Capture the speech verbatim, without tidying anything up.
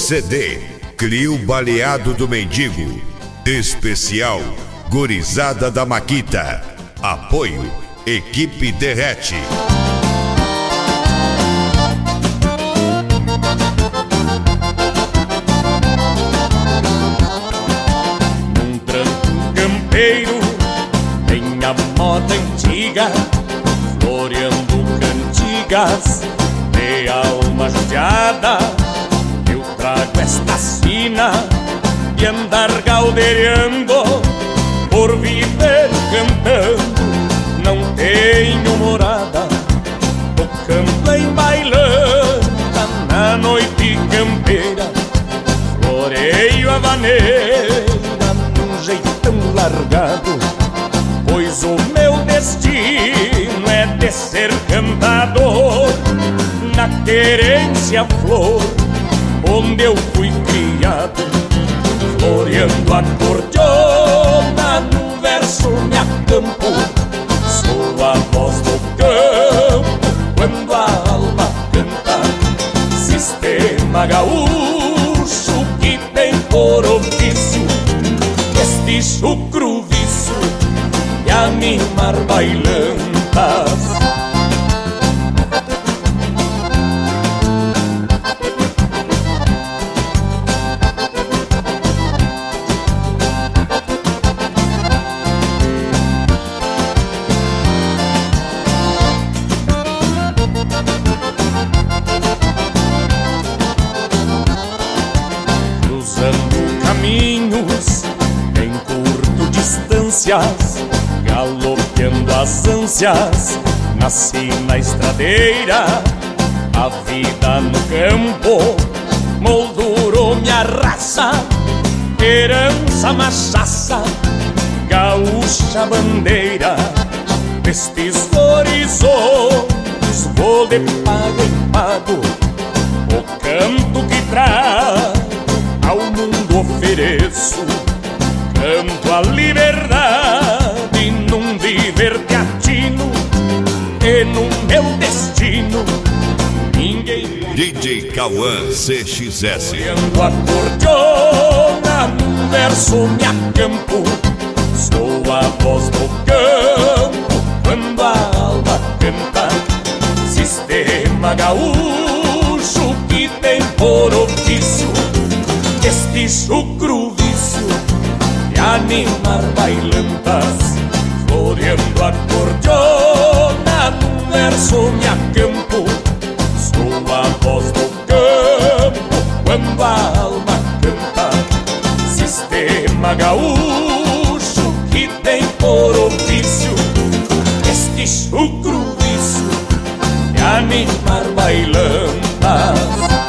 C D Clio Baleado do Mendigo. Especial Gurizada da Maquita. Apoio Equipe Derrete. Num tranco campeiro tem a moda antiga, floreando cantigas de alma judiada. Eu trago esta sina e andar galdeirando, por viver cantando, não tenho morada. Tocando em bailanta na noite campeira, floreio a vaneira num jeitão largado, pois o meu destino é de ser cantador. Na querência flor, onde eu fui criado, floreando a cordiona, no verso me acampo. Sou a voz do campo quando a alma canta. Sistema gaúcho que tem por ofício este chucro vício e animar bailantas. Galopeando as ânsias, nasci na estradeira. A vida no campo moldurou minha raça, herança machaça, gaúcha bandeira. Nestes horizontes vou de pago em pago, o canto que trago ao mundo ofereço. Canto a liberdade num viver teatino, e no meu destino ninguém. D J Cauã C X S. Olhando a cordiona, no verso me acampo. Sou a voz do campo quando a alma canta. Sistema gaúcho que tem por ofício este chucro vício e animar bailantas. Floreando a cordiona, no verso me acampo. Sou a voz do campo quando a alma canta. Sistema gaúcho que tem por ofício este chucro vício e animar bailantas.